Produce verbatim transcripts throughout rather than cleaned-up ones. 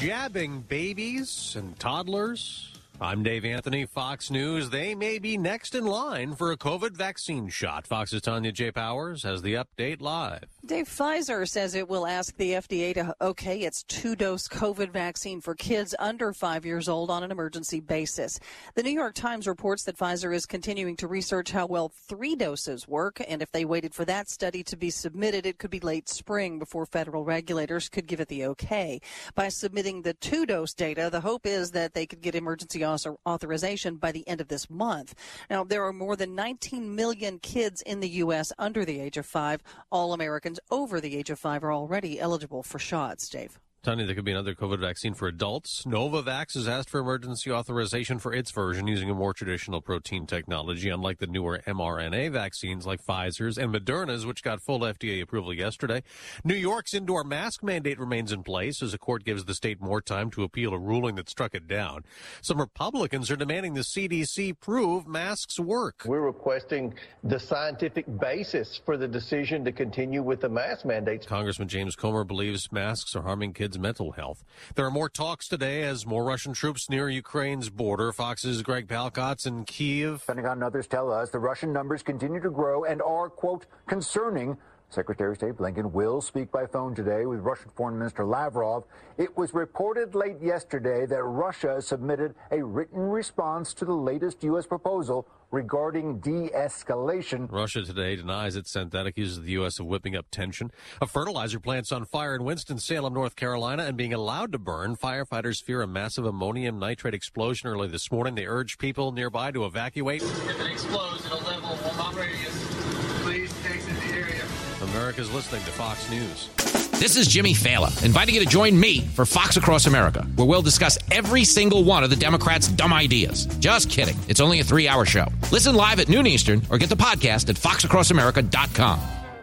jabbing babies and toddlers. I'm Dave Anthony, Fox News. They may be next in line for a COVID vaccine shot. Fox's Tanya J. Powers has the update live. Dave, Pfizer says it will ask the F D A to okay its two-dose COVID vaccine for kids under five years old on an emergency basis. The New York Times reports that Pfizer is continuing to research how well three doses work, and if they waited for that study to be submitted, it could be late spring before federal regulators could give it the okay. By submitting the two-dose data, the hope is that they could get emergency authorization by the end of this month. Now, there are more than nineteen million kids in the U S under the age of five. All Americans over the age of five are already eligible for shots, Dave. Tanya, there could be another COVID vaccine for adults. Novavax has asked for emergency authorization for its version using a more traditional protein technology, unlike the newer mRNA vaccines like Pfizer's and Moderna's, which got full F D A approval yesterday. New York's indoor mask mandate remains in place as the court gives the state more time to appeal a ruling that struck it down. Some Republicans are demanding the C D C prove masks work. We're requesting the scientific basis for the decision to continue with the mask mandates. Congressman James Comer believes masks are harming kids' mental health. There are more talks today as more Russian troops near Ukraine's border. Fox's Greg Palkot's in Kyiv. Pentagon and others tell us the Russian numbers continue to grow and are, quote, concerning. Secretary of State Blinken will speak by phone today with Russian Foreign Minister Lavrov. It was reported late yesterday that Russia submitted a written response to the latest U S proposal regarding de-escalation. Russia today denies it sent that, accuses the U S of whipping up tension. A fertilizer plant's on fire in Winston-Salem, North Carolina, and being allowed to burn. Firefighters fear a massive ammonium nitrate explosion early this morning. They urge people nearby to evacuate. If it explodes, it'll level one radius. Please exit the area. America's listening to Fox News. This is Jimmy Fallon, inviting you to join me for Fox Across America, where we'll discuss every single one of the Democrats' dumb ideas. Just kidding. It's only a three-hour show. Listen live at noon Eastern or get the podcast at fox across america dot com.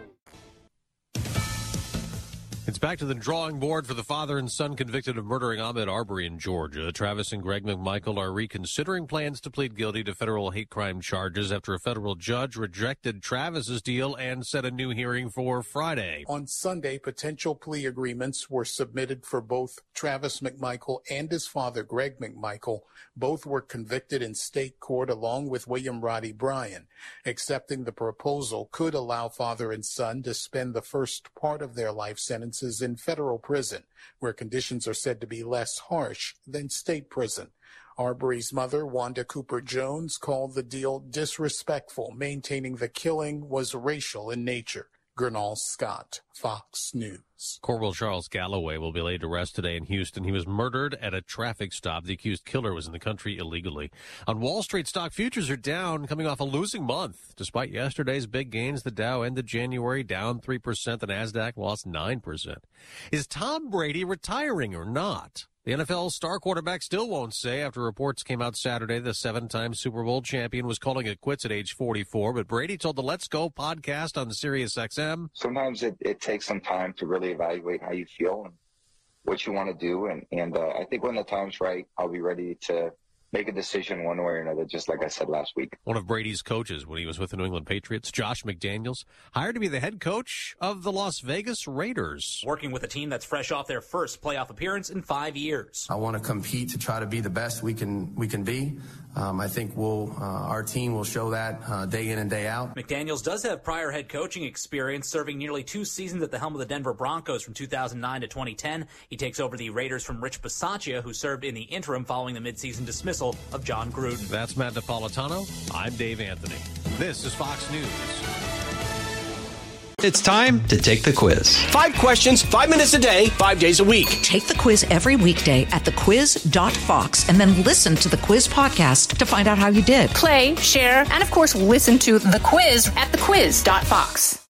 It's back to the drawing board for the father and son convicted of murdering Ahmaud Arbery in Georgia. Travis and Greg McMichael are reconsidering plans to plead guilty to federal hate crime charges after a federal judge rejected Travis's deal and set a new hearing for Friday. On Sunday, potential plea agreements were submitted for both Travis McMichael and his father, Greg McMichael. Both were convicted in state court along with William Roddy Bryan. Accepting the proposal could allow father and son to spend the first part of their life sentence in federal prison, where conditions are said to be less harsh than state prison. Arbery's mother, Wanda Cooper Jones, called the deal disrespectful, maintaining the killing was racial in nature. Gernal Scott, Fox News. Corporal Charles Galloway will be laid to rest today in Houston. He was murdered at a traffic stop. The accused killer was in the country illegally. On Wall Street, stock futures are down, coming off a losing month. Despite yesterday's big gains, the Dow ended January down three percent. The Nasdaq lost nine percent. Is Tom Brady retiring or not? The N F L star quarterback still won't say after reports came out Saturday the seven-time Super Bowl champion was calling it quits at age forty-four. But Brady told the Let's Go podcast on Sirius X M. Sometimes it, it takes some time to really evaluate how you feel and what you want to do. And, and uh, I think when the time's right, I'll be ready to make a decision one way or another, just like I said last week. One of Brady's coaches when he was with the New England Patriots, Josh McDaniels, hired to be the head coach of the Las Vegas Raiders. Working with a team that's fresh off their first playoff appearance in five years. I want to compete to try to be the best we can we can be. Um, I think we'll uh, our team will show that uh, day in and day out. McDaniels does have prior head coaching experience, serving nearly two seasons at the helm of the Denver Broncos from two thousand nine to twenty ten. He takes over the Raiders from Rich Bisaccia, who served in the interim following the midseason dismissal of John Gruden. That's Matt Napolitano. I'm Dave Anthony. This is Fox News. It's time to take the quiz. Five questions, five minutes a day, five days a week. Take the quiz every weekday at the quiz dot fox and then listen to the quiz podcast to find out how you did. Play, share, and of course listen to The Quiz at the quiz dot fox.